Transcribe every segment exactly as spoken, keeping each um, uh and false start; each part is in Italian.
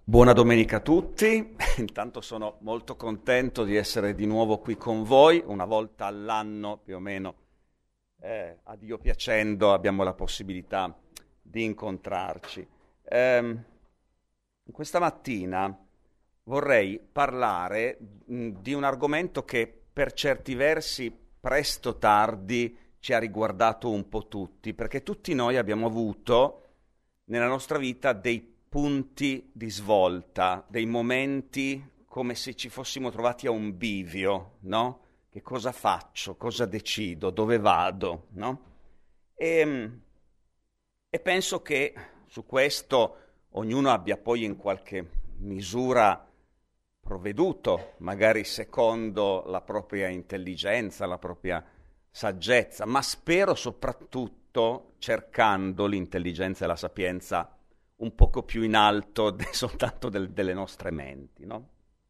Buona domenica a tutti, intanto sono molto contento di essere di nuovo qui con voi, una volta all'anno più o meno, eh, a Dio piacendo abbiamo la possibilità di incontrarci. Ehm, questa mattina vorrei parlare mh, di un argomento che per certi versi presto o tardi ci ha riguardato un po' tutti, perché tutti noi abbiamo avuto nella nostra vita dei punti di svolta, dei momenti come se ci fossimo trovati a un bivio, no? Che cosa faccio? Cosa decido? Dove vado? No? E, e penso che su questo ognuno abbia poi in qualche misura provveduto, magari secondo la propria intelligenza, la propria saggezza, ma spero soprattutto cercando l'intelligenza e la sapienza un poco più in alto de, soltanto del, delle nostre menti, no?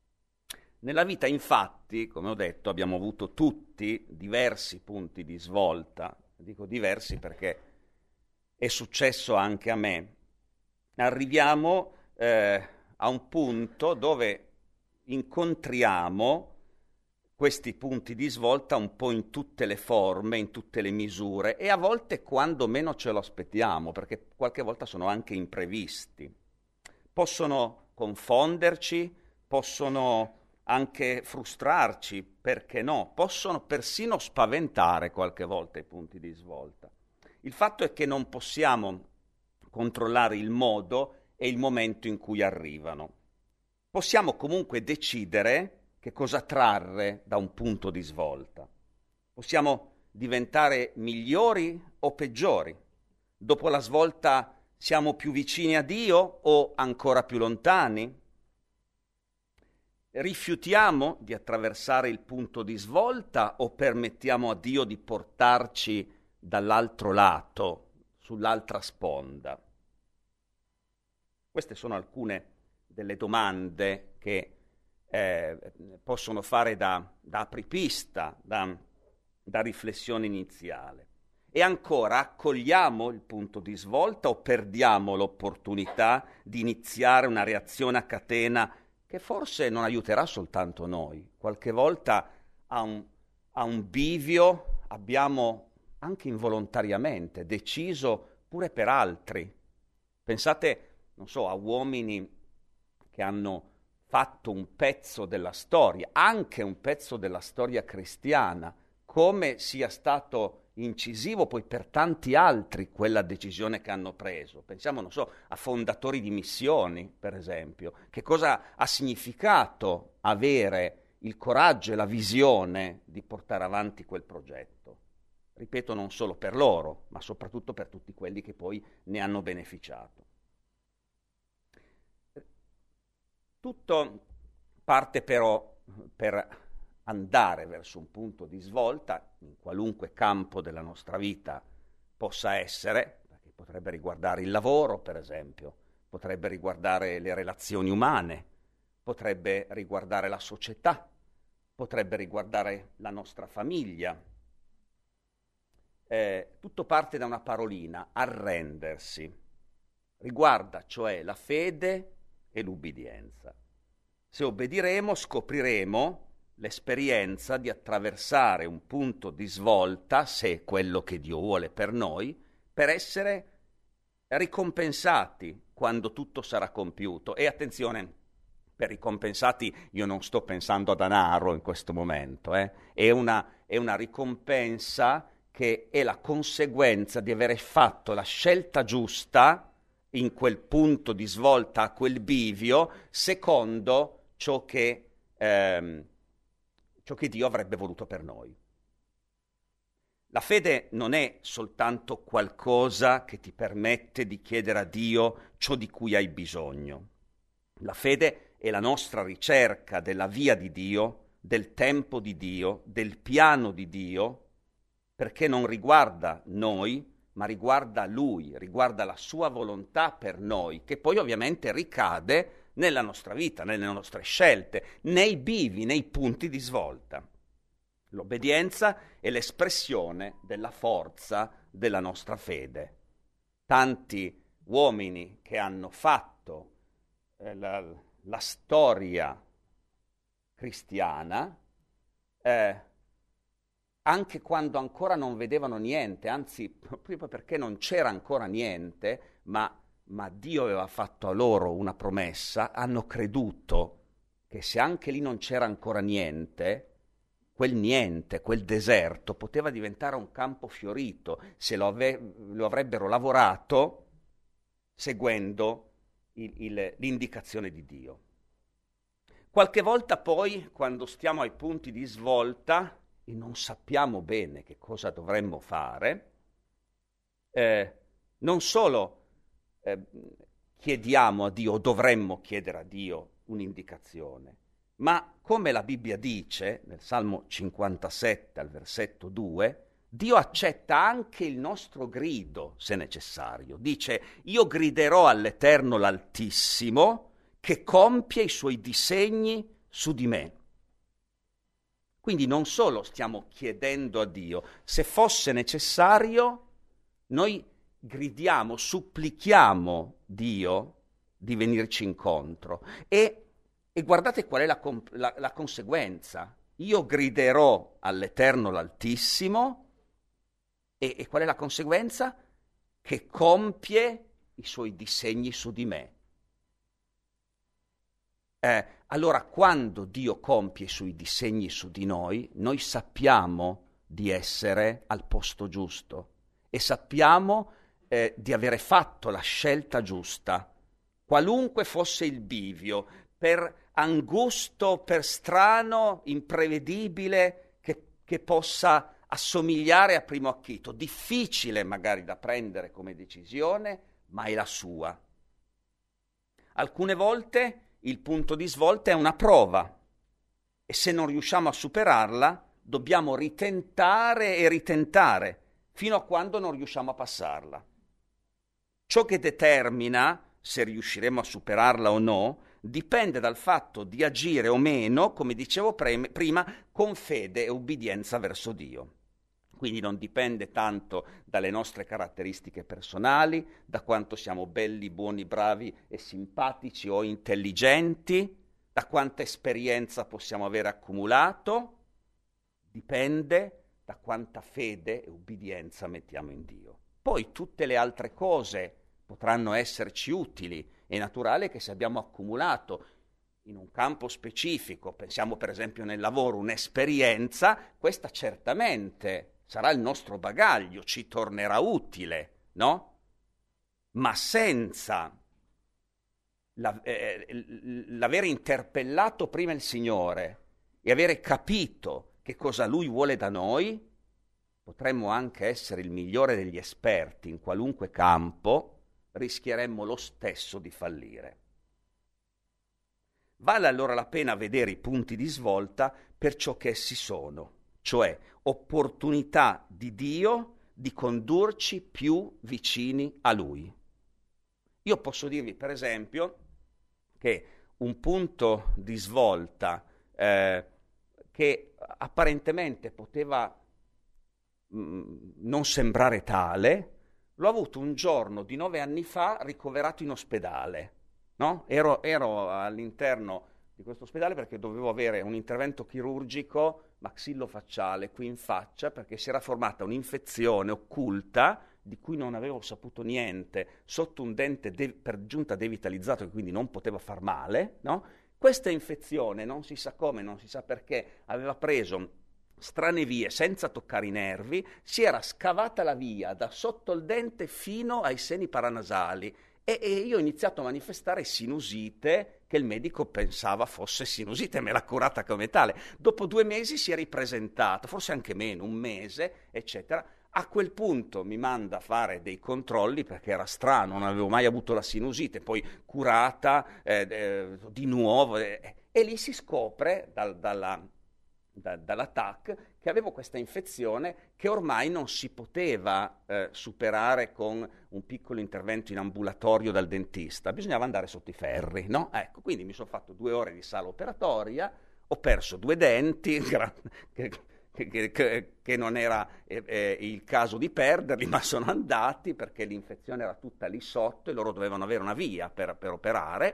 Nella vita, infatti, come ho detto, abbiamo avuto tutti diversi punti di svolta. Dico diversi perché è successo anche a me. Arriviamo eh, a un punto dove incontriamo questi punti di svolta un po' in tutte le forme, in tutte le misure e a volte quando meno ce lo aspettiamo, perché qualche volta sono anche imprevisti. Possono confonderci, possono anche frustrarci, perché no? Possono persino spaventare qualche volta i punti di svolta. Il fatto è che non possiamo controllare il modo e il momento in cui arrivano. Possiamo comunque decidere che cosa trarre da un punto di svolta. Possiamo diventare migliori o peggiori. Dopo la svolta siamo più vicini a Dio o ancora più lontani? Rifiutiamo di attraversare il punto di svolta o permettiamo a Dio di portarci dall'altro lato, sull'altra sponda? Queste sono alcune delle domande che Eh, possono fare da, da apripista, da, da riflessione iniziale. E ancora, accogliamo il punto di svolta o perdiamo l'opportunità di iniziare una reazione a catena che forse non aiuterà soltanto noi? Qualche volta a un, a un bivio abbiamo anche involontariamente deciso pure per altri. Pensate, non so, a uomini che hanno fatto un pezzo della storia, anche un pezzo della storia cristiana, come sia stato incisivo poi per tanti altri quella decisione che hanno preso. Pensiamo, non so, a fondatori di missioni, per esempio. Che cosa ha significato avere il coraggio e la visione di portare avanti quel progetto? Ripeto, non solo per loro, ma soprattutto per tutti quelli che poi ne hanno beneficiato. Tutto parte però per andare verso un punto di svolta, in qualunque campo della nostra vita possa essere, perché potrebbe riguardare il lavoro, per esempio, potrebbe riguardare le relazioni umane, potrebbe riguardare la società, potrebbe riguardare la nostra famiglia. Eh, tutto parte da una parolina, arrendersi. Riguarda cioè la fede e l'ubbidienza. Se obbediremo, scopriremo l'esperienza di attraversare un punto di svolta, se è quello che Dio vuole per noi, per essere ricompensati quando tutto sarà compiuto. E attenzione, per ricompensati io non sto pensando a denaro in questo momento, eh? è, una, è una ricompensa che è la conseguenza di avere fatto la scelta giusta in quel punto di svolta, a quel bivio, secondo ciò che, ehm, ciò che Dio avrebbe voluto per noi. La fede non è soltanto qualcosa che ti permette di chiedere a Dio ciò di cui hai bisogno. La fede è la nostra ricerca della via di Dio, del tempo di Dio, del piano di Dio, perché non riguarda noi, ma riguarda Lui, riguarda la sua volontà per noi, che poi ovviamente ricade nella nostra vita, nelle nostre scelte, nei bivi, nei punti di svolta. L'obbedienza è l'espressione della forza della nostra fede. Tanti uomini che hanno fatto eh, eh, la, la storia cristiana, eh, anche quando ancora non vedevano niente, anzi, proprio perché non c'era ancora niente, ma, ma Dio aveva fatto a loro una promessa, hanno creduto che se anche lì non c'era ancora niente, quel niente, quel deserto, poteva diventare un campo fiorito se lo, ave- lo avrebbero lavorato seguendo il, il, l'indicazione di Dio. Qualche volta poi, quando stiamo ai punti di svolta e non sappiamo bene che cosa dovremmo fare, eh, non solo eh, chiediamo a Dio, o dovremmo chiedere a Dio un'indicazione, ma come la Bibbia dice, nel Salmo cinquantasette al versetto due, Dio accetta anche il nostro grido, se necessario. Dice, io griderò all'Eterno l'Altissimo, che compie i suoi disegni su di me. Quindi non solo stiamo chiedendo a Dio, se fosse necessario, noi gridiamo, supplichiamo Dio di venirci incontro. E, e guardate qual è la, la, la conseguenza. Io griderò all'Eterno l'Altissimo, e, e qual è la conseguenza? Che compie i suoi disegni su di me. Eh, allora, quando Dio compie i suoi disegni su di noi, noi sappiamo di essere al posto giusto e sappiamo eh, di avere fatto la scelta giusta, qualunque fosse il bivio, per angusto, per strano, imprevedibile, che, che possa assomigliare a primo acchito, difficile magari da prendere come decisione, ma è la sua. Alcune volte il punto di svolta è una prova e se non riusciamo a superarla dobbiamo ritentare e ritentare fino a quando non riusciamo a passarla. Ciò che determina se riusciremo a superarla o no dipende dal fatto di agire o meno, come dicevo pre- prima, con fede e ubbidienza verso Dio. Quindi non dipende tanto dalle nostre caratteristiche personali, da quanto siamo belli, buoni, bravi e simpatici o intelligenti, da quanta esperienza possiamo avere accumulato, dipende da quanta fede e ubbidienza mettiamo in Dio. Poi tutte le altre cose potranno esserci utili, è naturale che se abbiamo accumulato in un campo specifico, pensiamo per esempio nel lavoro, un'esperienza, questa certamente sarà il nostro bagaglio, ci tornerà utile, no? Ma senza la, eh, l'aver interpellato prima il Signore e avere capito che cosa Lui vuole da noi, potremmo anche essere il migliore degli esperti in qualunque campo, rischieremmo lo stesso di fallire. Vale allora la pena vedere i punti di svolta per ciò che essi sono, cioè opportunità di Dio di condurci più vicini a Lui. Io posso dirvi, per esempio, che un punto di svolta eh, che apparentemente poteva mh, non sembrare tale, l'ho avuto un giorno di nove anni fa ricoverato in ospedale, no? Ero, ero all'interno di questo ospedale perché dovevo avere un intervento chirurgico maxillofacciale qui in faccia perché si era formata un'infezione occulta di cui non avevo saputo niente sotto un dente de- per giunta devitalizzato e quindi non poteva far male, no? Questa infezione, non si sa come, non si sa perché, aveva preso strane vie senza toccare i nervi, si era scavata la via da sotto il dente fino ai seni paranasali e, e io ho iniziato a manifestare sinusite che il medico pensava fosse sinusite e me l'ha curata come tale. Dopo due mesi si è ripresentata, forse anche meno, un mese, eccetera. A quel punto mi manda a fare dei controlli perché era strano, non avevo mai avuto la sinusite, poi curata eh, eh, di nuovo eh, e lì si scopre dal, dalla, da, dalla T A C che avevo questa infezione che ormai non si poteva eh, superare con un piccolo intervento in ambulatorio dal dentista, bisognava andare sotto i ferri, no? Ecco, quindi mi sono fatto due ore di sala operatoria, ho perso due denti, che, Che, che, che non era eh, eh, il caso di perderli, ma sono andati perché l'infezione era tutta lì sotto e loro dovevano avere una via per, per operare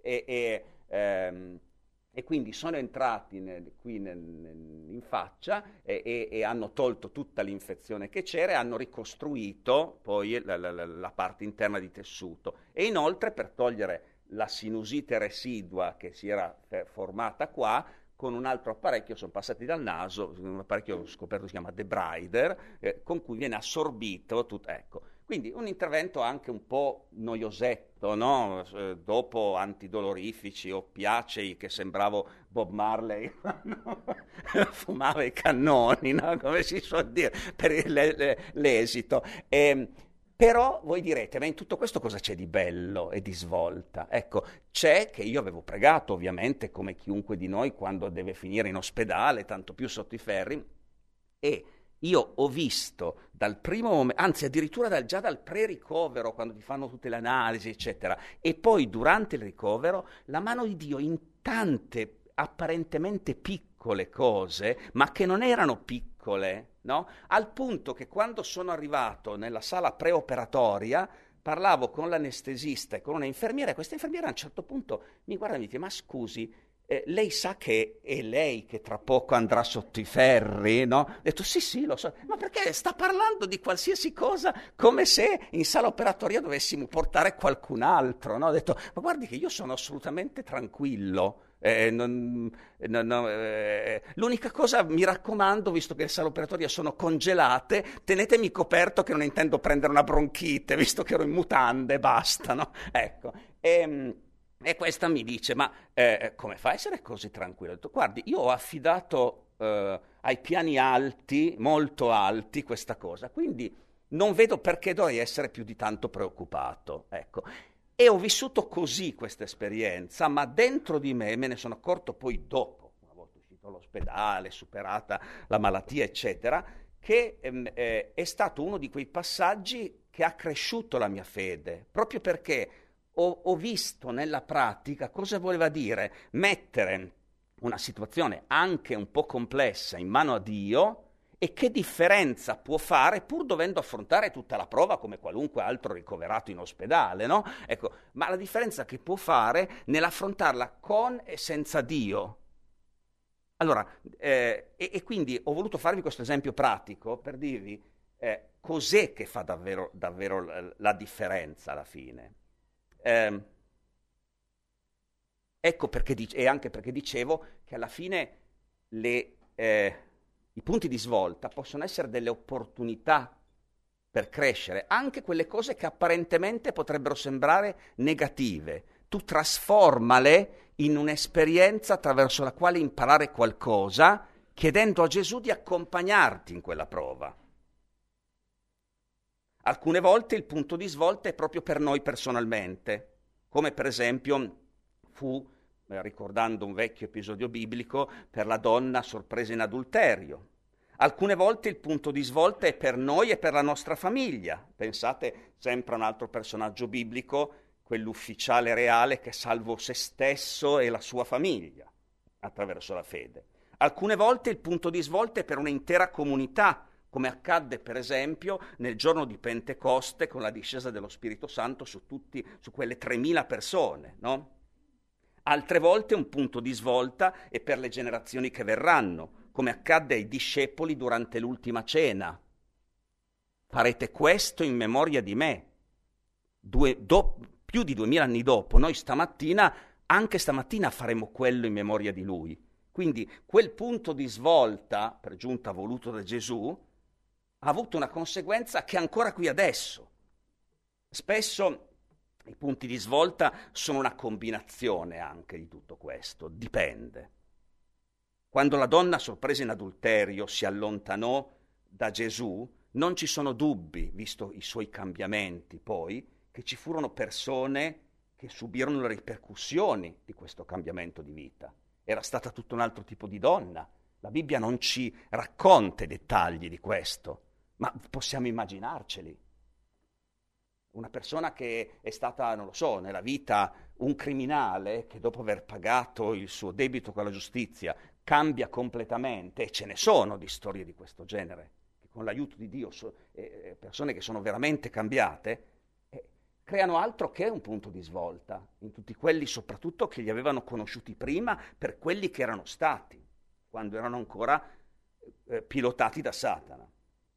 e, e, ehm, e quindi sono entrati nel, qui nel, nel, in faccia e, e, e hanno tolto tutta l'infezione che c'era e hanno ricostruito poi la, la, la parte interna di tessuto. E inoltre, per togliere la sinusite residua che si era formata qua, con un altro apparecchio sono passati dal naso, un apparecchio che ho scoperto si chiama debrider, eh, con cui viene assorbito tutto, ecco. Quindi un intervento anche un po' noiosetto, no? Eh, dopo antidolorifici, oppiacei, che sembravo Bob Marley quando fumava i cannoni, no? Come si suol dire, per le, le, l'esito. E, però voi direte, ma in tutto questo cosa c'è di bello e di svolta? Ecco, c'è che io avevo pregato, ovviamente, come chiunque di noi, quando deve finire in ospedale, tanto più sotto i ferri, e io ho visto dal primo momento, anzi addirittura dal, già dal pre-ricovero, quando ti fanno tutte le analisi, eccetera, e poi durante il ricovero, la mano di Dio in tante apparentemente piccole cose, ma che non erano piccole, no? Al punto che quando sono arrivato nella sala preoperatoria parlavo con l'anestesista e con una infermiera, e questa infermiera a un certo punto mi guarda e mi dice: ma scusi, eh, lei sa che è lei che tra poco andrà sotto i ferri, no? Ho detto sì sì, lo so, ma perché sta parlando di qualsiasi cosa come se in sala operatoria dovessimo portare qualcun altro, no? Ho detto, ma guardi che io sono assolutamente tranquillo. Eh, non, non, non, eh, l'unica cosa, mi raccomando, visto che le sale operatorie sono congelate, tenetemi coperto che non intendo prendere una bronchite, visto che ero in mutande, basta, no? Ecco, e, e questa mi dice, ma eh, come fa a essere così tranquillo? Ho detto, guardi, io ho affidato eh, ai piani alti, molto alti, questa cosa, quindi non vedo perché dovrei essere più di tanto preoccupato, ecco. E ho vissuto così questa esperienza, ma dentro di me me ne sono accorto poi dopo, una volta uscito dall'ospedale, superata la malattia, eccetera, che ehm, eh, è stato uno di quei passaggi che ha cresciuto la mia fede, proprio perché ho, ho visto nella pratica cosa voleva dire mettere una situazione anche un po' complessa in mano a Dio, e che differenza può fare pur dovendo affrontare tutta la prova come qualunque altro ricoverato in ospedale, no? Ecco, ma la differenza che può fare nell'affrontarla con e senza Dio. Allora, eh, e, e quindi ho voluto farvi questo esempio pratico per dirvi eh, cos'è che fa davvero, davvero la, la differenza alla fine. Eh, ecco perché, e anche perché dicevo che alla fine le... Eh, i punti di svolta possono essere delle opportunità per crescere, anche quelle cose che apparentemente potrebbero sembrare negative. Tu trasformale in un'esperienza attraverso la quale imparare qualcosa, chiedendo a Gesù di accompagnarti in quella prova. Alcune volte il punto di svolta è proprio per noi personalmente, come per esempio fu, ricordando un vecchio episodio biblico, per la donna sorpresa in adulterio. Alcune volte il punto di svolta è per noi e per la nostra famiglia. Pensate sempre a un altro personaggio biblico, quell'ufficiale reale che salvò se stesso e la sua famiglia attraverso la fede. Alcune volte il punto di svolta è per un'intera comunità, come accadde per esempio nel giorno di Pentecoste con la discesa dello Spirito Santo su, tutti, su quelle tremila persone, no? Altre volte un punto di svolta è per le generazioni che verranno, come accadde ai discepoli durante l'ultima cena. Farete questo in memoria di me. Due, do, più di duemila anni dopo, noi stamattina, anche stamattina faremo quello in memoria di lui. Quindi quel punto di svolta, per giunta voluto da Gesù, ha avuto una conseguenza che è ancora qui adesso. Spesso i punti di svolta sono una combinazione anche di tutto questo, dipende. Quando la donna sorpresa in adulterio si allontanò da Gesù, non ci sono dubbi, visto i suoi cambiamenti poi, che ci furono persone che subirono le ripercussioni di questo cambiamento di vita. Era stata tutto un altro tipo di donna. La Bibbia non ci racconta i dettagli di questo, ma possiamo immaginarceli. Una persona che è stata, non lo so, nella vita un criminale, che dopo aver pagato il suo debito con la giustizia cambia completamente, e ce ne sono di storie di questo genere, che con l'aiuto di Dio, so, eh, persone che sono veramente cambiate, eh, creano altro che un punto di svolta in tutti quelli soprattutto che li avevano conosciuti prima, per quelli che erano stati, quando erano ancora eh, pilotati da Satana.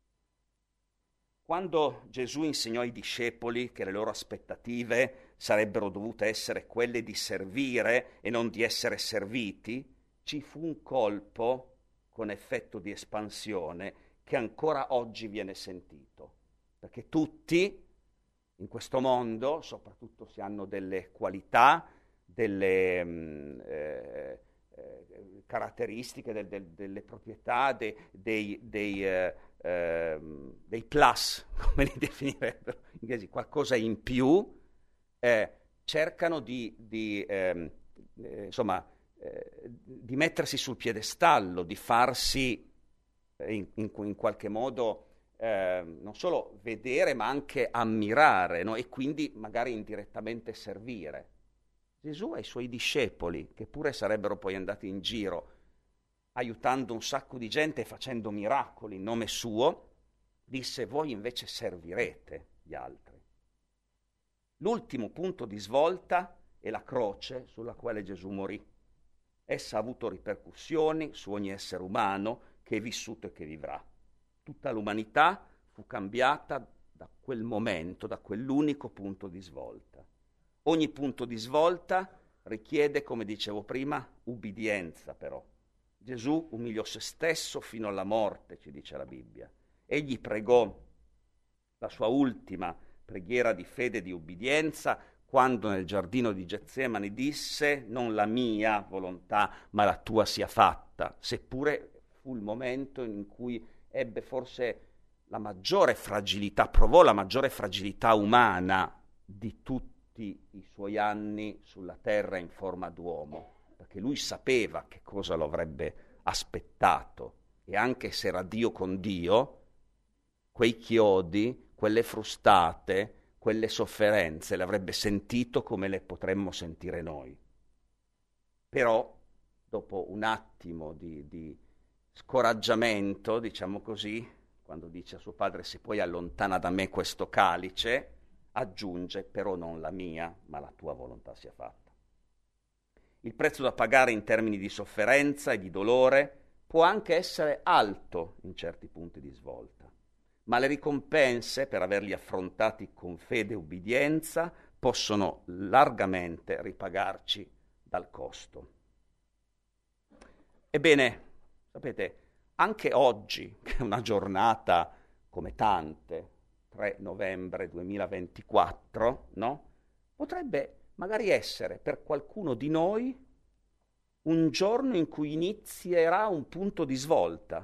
Quando Gesù insegnò ai discepoli che le loro aspettative sarebbero dovute essere quelle di servire e non di essere serviti, ci fu un colpo con effetto di espansione che ancora oggi viene sentito, perché tutti in questo mondo, soprattutto se hanno delle qualità, delle mh, eh, eh, caratteristiche, del, del, delle proprietà, de, dei, dei, eh, eh, dei plus, come li definirebbero in inglese, qualcosa in più, eh, cercano di, di eh, eh, insomma, eh, di mettersi sul piedestallo, di farsi eh, in, in, in qualche modo Eh, non solo vedere ma anche ammirare, no? E quindi magari indirettamente servire. Gesù ai suoi discepoli, che pure sarebbero poi andati in giro aiutando un sacco di gente e facendo miracoli in nome suo, disse: voi invece servirete gli altri. L'ultimo punto di svolta è la croce sulla quale Gesù morì. Essa ha avuto ripercussioni su ogni essere umano che è vissuto e che vivrà. Tutta l'umanità fu cambiata da quel momento, da quell'unico punto di svolta. Ogni punto di svolta richiede, come dicevo prima, ubbidienza però. Gesù umiliò se stesso fino alla morte, ci dice la Bibbia. Egli pregò la sua ultima preghiera di fede e di ubbidienza quando nel giardino di Getsemani disse: non la mia volontà, ma la tua sia fatta, seppure fu il momento in cui ebbe forse la maggiore fragilità, provò la maggiore fragilità umana di tutti i suoi anni sulla terra in forma d'uomo, perché lui sapeva che cosa lo avrebbe aspettato, e anche se era Dio con Dio, quei chiodi, quelle frustate, quelle sofferenze le avrebbe sentito come le potremmo sentire noi. Però, dopo un attimo di, di scoraggiamento, diciamo così, quando dice a suo padre: se poi allontana da me questo calice, aggiunge: però non la mia, ma la tua volontà sia fatta. Il prezzo da pagare in termini di sofferenza e di dolore può anche essere alto in certi punti di svolta, ma le ricompense per averli affrontati con fede e ubbidienza possono largamente ripagarci dal costo. Ebbene, sapete, anche oggi, che è una giornata come tante, tre novembre duemilaventiquattro, no? Potrebbe magari essere per qualcuno di noi un giorno in cui inizierà un punto di svolta.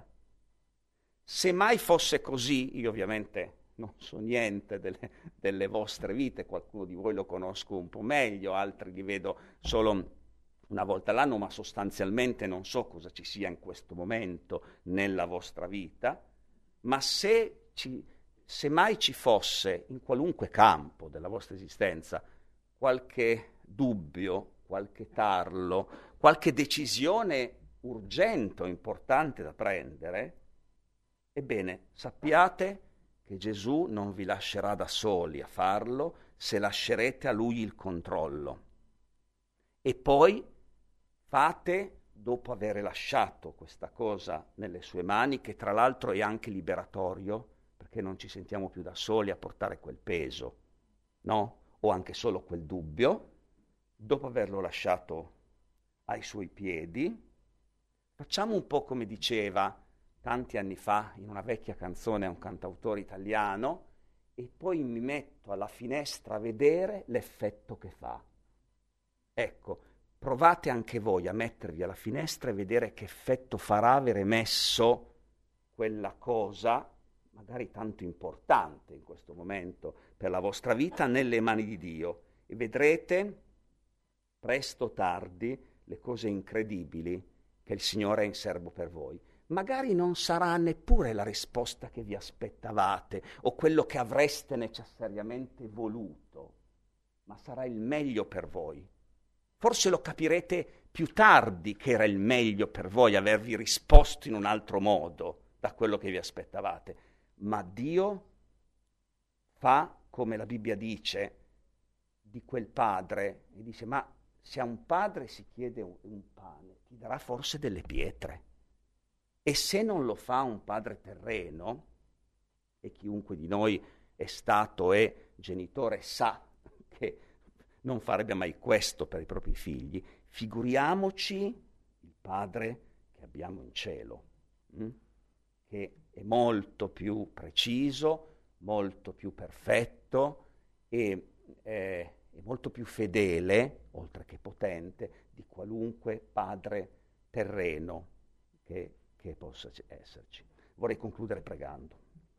Se mai fosse così, io ovviamente non so niente delle, delle vostre vite, qualcuno di voi lo conosco un po' meglio, altri li vedo solo una volta all'anno, ma sostanzialmente non so cosa ci sia in questo momento nella vostra vita, ma se, ci, se mai ci fosse in qualunque campo della vostra esistenza qualche dubbio, qualche tarlo, qualche decisione urgente o importante da prendere, ebbene, sappiate che Gesù non vi lascerà da soli a farlo se lascerete a Lui il controllo. E poi fate, dopo aver lasciato questa cosa nelle sue mani, che tra l'altro è anche liberatorio, perché non ci sentiamo più da soli a portare quel peso, no? O anche solo quel dubbio, dopo averlo lasciato ai suoi piedi, facciamo un po' come diceva tanti anni fa in una vecchia canzone a un cantautore italiano: e poi mi metto alla finestra a vedere l'effetto che fa. Ecco, provate anche voi a mettervi alla finestra e vedere che effetto farà avere messo quella cosa, magari tanto importante in questo momento per la vostra vita, nelle mani di Dio, e vedrete presto o tardi le cose incredibili che il Signore ha in serbo per voi. Magari non sarà neppure la risposta che vi aspettavate o quello che avreste necessariamente voluto, ma sarà il meglio per voi. Forse lo capirete più tardi che era il meglio per voi avervi risposto in un altro modo da quello che vi aspettavate, ma Dio fa come la Bibbia dice, di quel padre e dice: ma se a un padre si chiede un, un pane, ti darà forse delle pietre. E se non lo fa un padre terreno, e chiunque di noi è stato e genitore sa che non farebbe mai questo per i propri figli, figuriamoci il Padre che abbiamo in cielo, hm? che è molto più preciso, molto più perfetto e eh, è molto più fedele, oltre che potente, di qualunque padre terreno che, che possa esserci. Vorrei concludere pregando.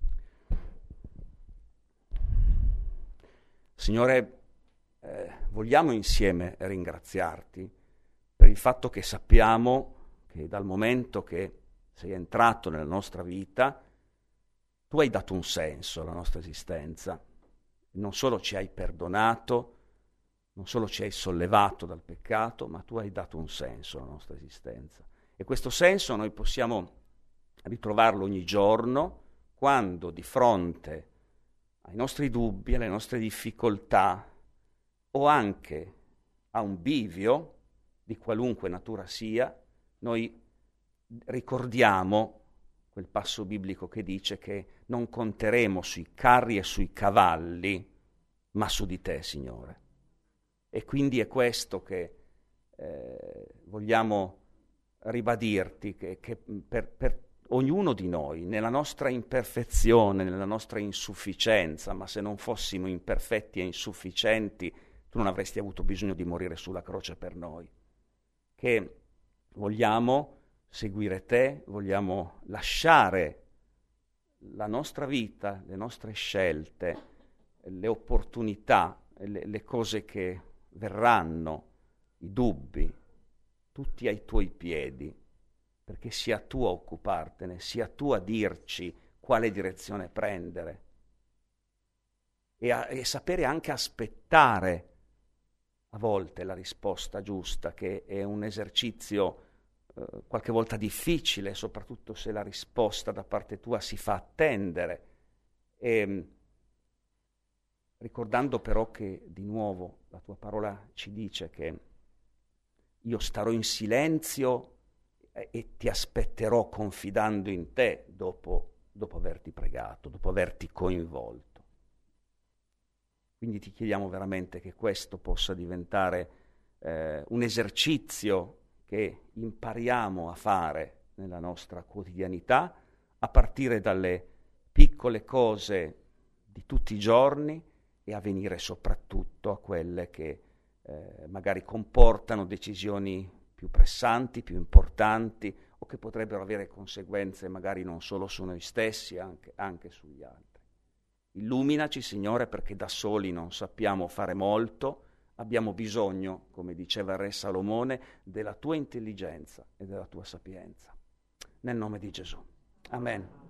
Signore, eh, vogliamo insieme ringraziarti per il fatto che sappiamo che dal momento che sei entrato nella nostra vita, tu hai dato un senso alla nostra esistenza. Non solo ci hai perdonato, non solo ci hai sollevato dal peccato, ma tu hai dato un senso alla nostra esistenza. E questo senso noi possiamo ritrovarlo ogni giorno quando di fronte ai nostri dubbi, alle nostre difficoltà o anche a un bivio di qualunque natura sia, noi ricordiamo quel passo biblico che dice che non conteremo sui carri e sui cavalli, ma su di te, Signore. E quindi è questo che eh, vogliamo ribadirti, che, che per, per ognuno di noi, nella nostra imperfezione, nella nostra insufficienza, ma se non fossimo imperfetti e insufficienti, tu non avresti avuto bisogno di morire sulla croce per noi. Che vogliamo seguire te, vogliamo lasciare la nostra vita, le nostre scelte, le opportunità, le, le cose che verranno, i dubbi, tutti ai tuoi piedi, perché sia tu a occupartene, sia tu a dirci quale direzione prendere e, a, e sapere anche aspettare a volte la risposta giusta, che è un esercizio eh, qualche volta difficile, soprattutto se la risposta da parte tua si fa attendere. E, ricordando però che di nuovo la tua parola ci dice che io starò in silenzio e ti aspetterò confidando in te dopo, dopo averti pregato, dopo averti coinvolto. Quindi ti chiediamo veramente che questo possa diventare eh, un esercizio che impariamo a fare nella nostra quotidianità, a partire dalle piccole cose di tutti i giorni e a venire soprattutto a quelle che eh, magari comportano decisioni più pressanti, più importanti o che potrebbero avere conseguenze magari non solo su noi stessi, anche, anche sugli altri. Illuminaci, Signore, perché da soli non sappiamo fare molto, abbiamo bisogno, come diceva il re Salomone, della tua intelligenza e della tua sapienza. Nel nome di Gesù. Amen.